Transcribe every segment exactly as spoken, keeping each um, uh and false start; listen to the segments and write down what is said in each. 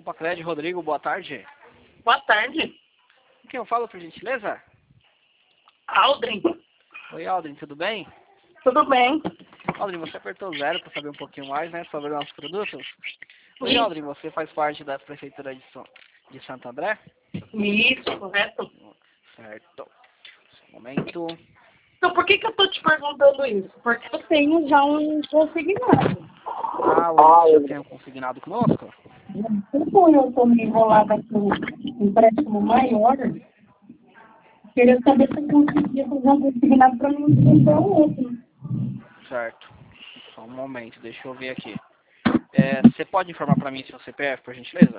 Compacred, Rodrigo, boa tarde. Boa tarde. Com quem eu falo, por gentileza? Aldrin. Oi, Aldrin, tudo bem? Tudo bem? Aldrin, você apertou zero para saber um pouquinho mais, né, sobre nossos produtos? Oi, Isso. Aldrin, você faz parte da Prefeitura de, São, de Santo André? Isso, correto? Certo. Um momento. Então, por que que eu tô te perguntando isso? Porque eu tenho já um consignado. Ah, você já tem um consignado conosco? Como eu tô me enrolada com um empréstimo maior, queria saber se eu conseguia fazer um consignado para não comprar um outro. Certo. Só um momento, deixa eu ver aqui. É, você pode informar para mim seu C P F, por gentileza?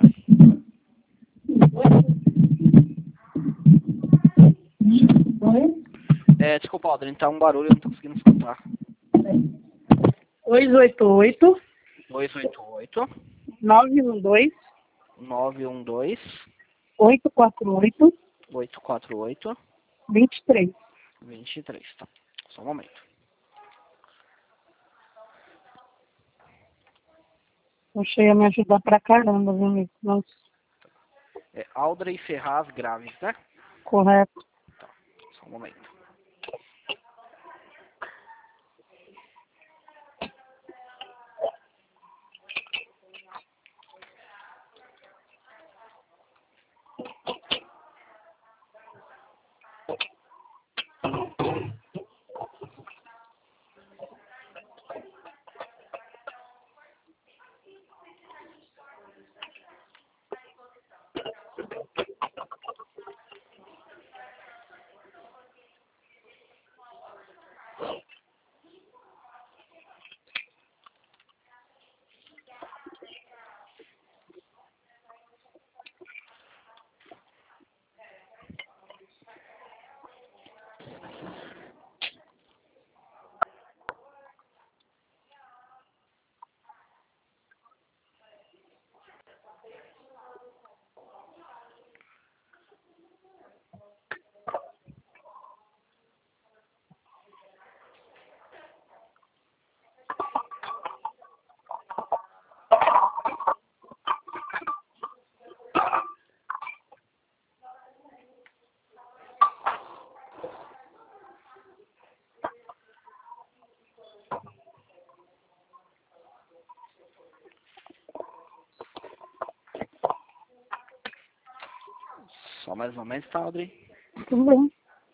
Oi? É, desculpa, Aldrin, tá um barulho, eu não tô conseguindo escutar. dois oito oito, dois oito oito, nove um dois, nove um dois, oito quatro oito, oito quatro oito, dois três. dois três, tá? Só um momento. Você ia me ajudar pra caramba, viu, amigo? Nossa, É Aldrin Ferraz Graves, né? correto. Tá, só um momento. Só mais um momento, tá, Aldrin? Tudo bem.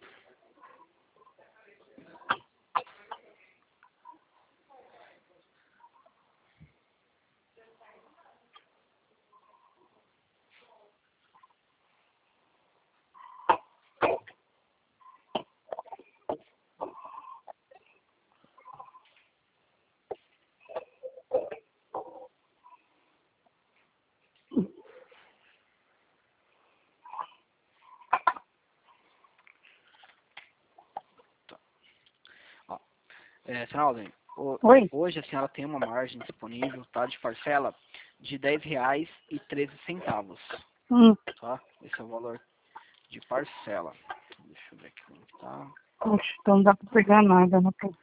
Ó, é, senhora Aldrin, o- Oi? hoje a senhora tem uma margem disponível, tá, de parcela de dez reais e treze centavos, Hum. tá? Esse é o valor de parcela. Deixa eu ver aqui como tá. Poxa, então não dá pra pegar nada, né? pô?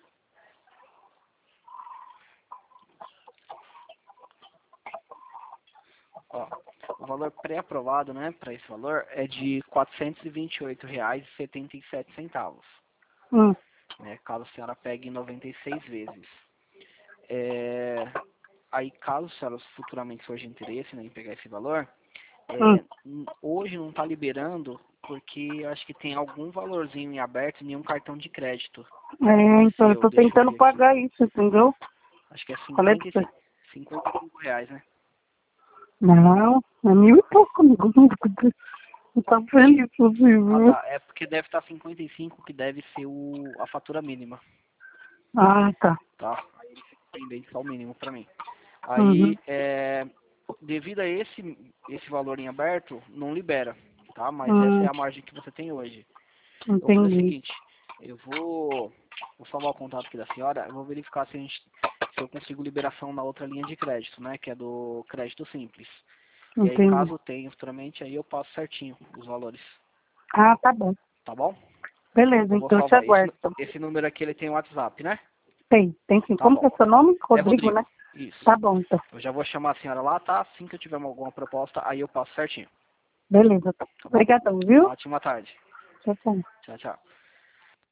Ó, o valor pré-aprovado, né, para esse valor é de quatrocentos e vinte e oito reais e setenta e sete centavos, Hum. né, caso a senhora pegue em noventa e seis vezes. É, aí, caso a senhora futuramente surja interesse, né, em pegar esse valor, Hum. é, n- hoje não está liberando porque eu acho que tem algum valorzinho em aberto em nenhum cartão de crédito. É, então eu Seu, tô deixa eu tentando ver aqui. pagar isso, entendeu? Acho que é Falei cinquenta pra e você. cinco cinquenta e cinco reais, né? Não, é mil e pouco, amigo. Não tá feliz assim, Ah, viu? tá. É porque deve estar cinquenta e cinco, que deve ser o, a fatura mínima, Ah, tá. tá? Aí ele fica pendente só o mínimo para mim. Uhum. Aí, é, devido a esse, esse valor em aberto, não libera, tá? Mas essa é Hum, a margem que você tem hoje. Eu vou fazer o entendi. seguinte, eu vou, vou salvar o contato aqui da senhora, eu vou verificar se, a gente, se eu consigo liberação na outra linha de crédito, né? Que é do crédito simples. E aí, Entendi. caso tenha futuramente, aí eu passo certinho os valores, Ah, tá bom. tá bom? Beleza, Eu vou então eu te salvar. Esse, aguardo. nu- esse número aqui, ele tem WhatsApp, né? Tem, tem sim. Tá Como que bom. é seu nome? É Rodrigo, né? Rodrigo. Isso. Tá bom, então. Eu já vou chamar a senhora lá, tá? Assim que eu tiver alguma proposta, aí eu passo certinho. Beleza. Tá bom? Obrigadão, viu? Ótima tarde. Tchau, tchau. Tchau, tchau.